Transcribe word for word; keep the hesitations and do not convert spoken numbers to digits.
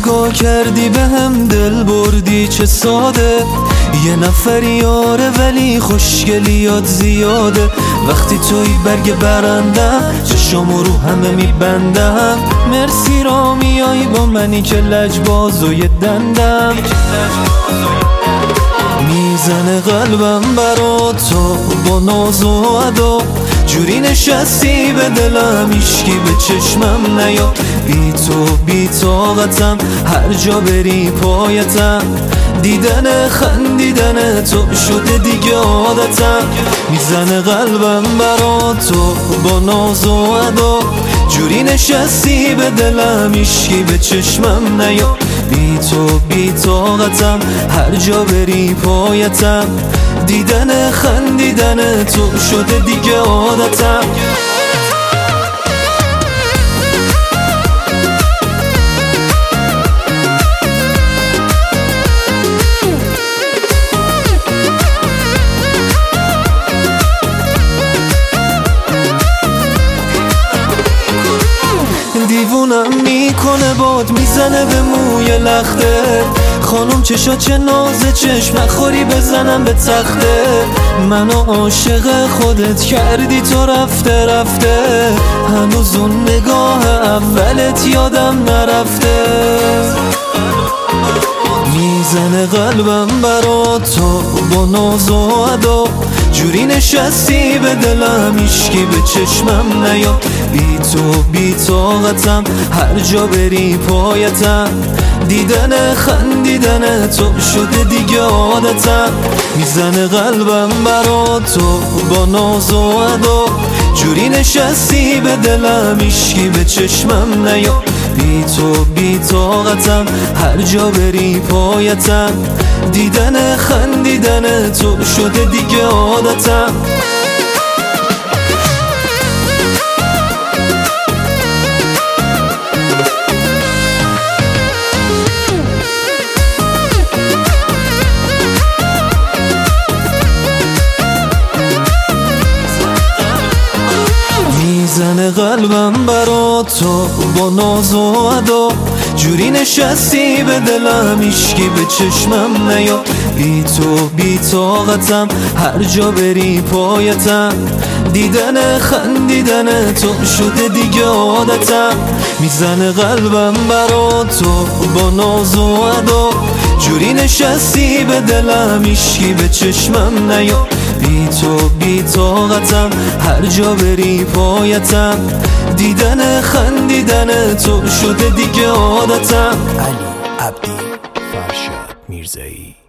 نگاه کردی به هم دل بردی چه ساده، یه نفر یاره ولی خوشگلیات زیاده. وقتی توی برگ برندم چشامو رو همه میبندم، مرسی را میای با منی که لجبازوی دندم. میزنه قلبم برا تو با ناز و ادا، جوری نشستی به دلم هیچکی به چشمم نیا. بی تو بی طاقتم هر جا بری پایتم، دیدن خندیدن تو شده دیگه عادتم. میزنه قلبم برا تو با ناز و ادا، جوری نشستی به دلم هیچکی به چشمم نیا. بی تو بی طاقتم هر جا بری پایتم، دیدن خندیدن تو شده دیگه عادتم. دیوونم میکنه باد میزنه به موی لخته، خانم چشا چه نازه چشم نخوری بزنم به تخته. منو عاشق خودت کردی تو رفته رفته، هنوز اون نگاه اولت یادم نرفته. میزنه قلبم برا تو با ناز و ادا، جوری نشستی به دلم هیچکی به چشمم نیا. بی تو بی طاقتم هر جا بری پایتم، دیدن خندیدن تو شده دیگه عادتم. میزنه قلبم برا تو با ناز و ادا، جوری نشستی به دلم هیچکی به چشمم نیا. بی تو بی طاقتم هر جا بری پایتم، دیدن خندیدن تو شده دیگه عادتم. میزنه قلبم برا تو با ناز و ادا، جوری نشستی به دلم هیچکی به چشمم نیا. بی تو بی طاقتم هر جا بری پایتم، دیدن خندیدن تو شده دیگه عادتم. میزنه قلبم برا تو با ناز و ادا، جوری نشستی به دلم هیچکی به چشمم نیا. بی تو بی طاقتم هر جا بری پایتم، دیدن خندیدن تو شده دیگه عادتم. علی عبدی فرشاد میرزایی.